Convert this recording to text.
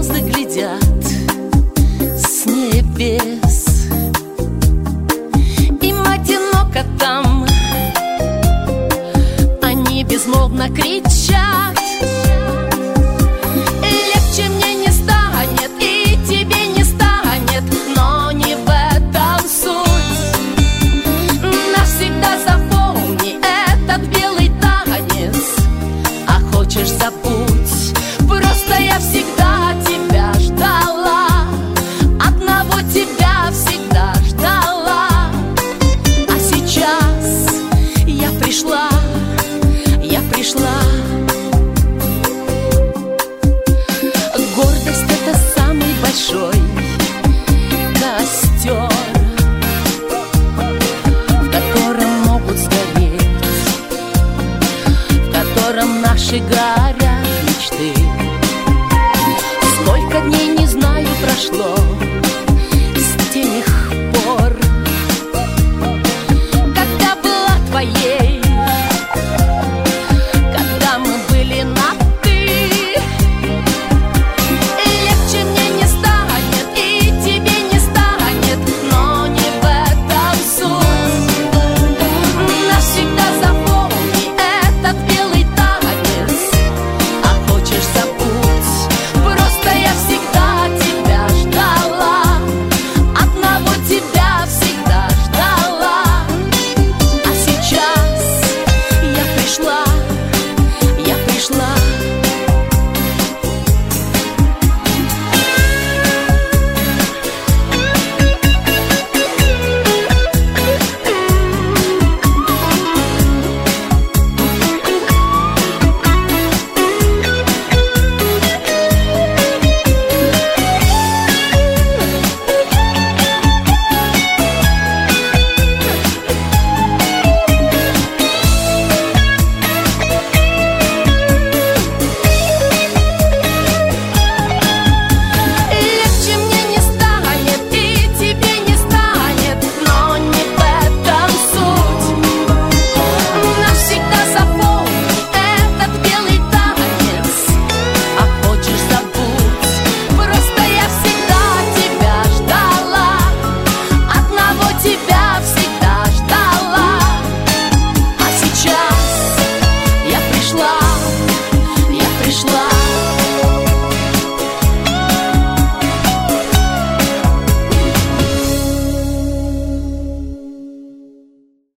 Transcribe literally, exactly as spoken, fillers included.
звезды глядят с небес. Им одиноко там, они безмолвно кричат. Легче мне не станет, и тебе не станет, но не в этом суть. Навсегда запомни этот белый танец, а хочешь забудь. Просто я всегда тебя ждала, одного тебя всегда ждала. А сейчас я пришла, я пришла. Гордость — это самый большой костер, в котором могут сгореть, в котором наши горят мечты. Сколько дней, не знаю, прошло с тех пор, когда была твоей, когда мы были на «ты». Легче мне не станет, и тебе не станет, но не в этом суть. Навсегда запомни этот белый танец, а хочешь забудь. Просто я всегда тебя ждала, одного тебя всегда ждала. А сейчас я пришла, я пришла. Легче мне не станет, и тебе не станет, но не в этом суть. Навсегда запомни этот белый танец, а хочешь забудь. Просто я всегда тебя ждала, одного тебя всегда ждала. А сейчас я пришла.